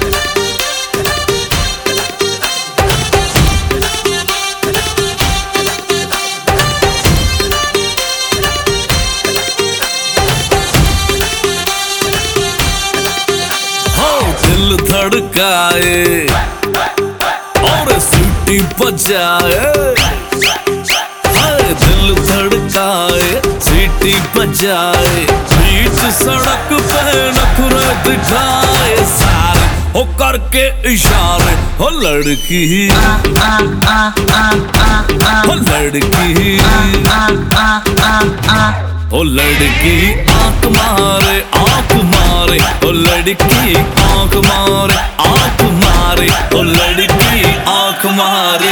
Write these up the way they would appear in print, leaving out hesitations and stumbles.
दिल धड़काए और सीटी बजाए, दिल धड़काए सीटी बजाए, बीच सड़क पे नखरे दिखाए सारे हो करके इशारे। हो लड़की हो लड़की ओ लड़की आंख मारे आंख मारे, ओ लड़की आंख मारे आंख मारे, ओ लड़की आंख मारे।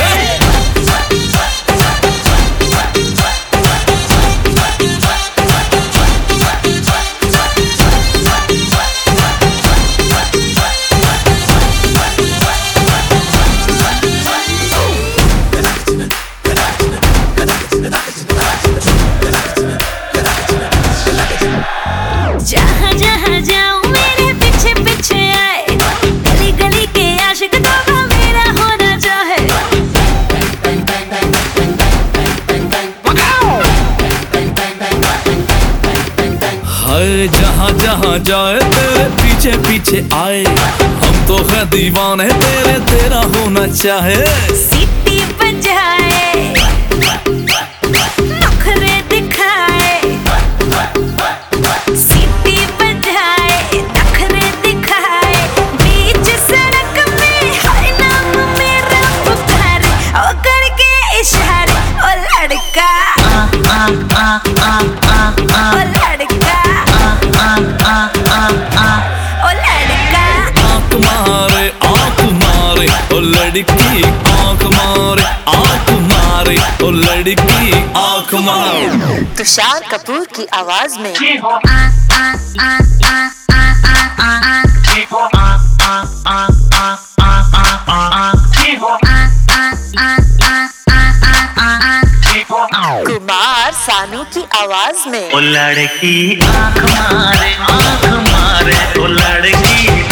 जहाँ जहाँ जाऊँ मेरे पीछे पीछे आए, गली गली के आशिक तो मेरा होना चाहे। हाय जहाँ जहाँ जाए तेरे पीछे पीछे आए, हम तो है दीवाने तेरे, तेरा होना चाहे। सीटी बजाए नखरे दिखाए, सीटी बजाए नखरे दिखाए, बीच सड़क में हर नाम मेरा पुकारे, ओ करके इशारे। ओ लड़का ओ लड़का ओ लड़का आंख मारे आंख मारे, ओ लड़की आंख मारे आंख मारे, ओ लड़की आंख मारे। तुषार कपूर की आवाज में कुमार सानू की आवाज में ओ लड़की आंख मारे ओ लड़की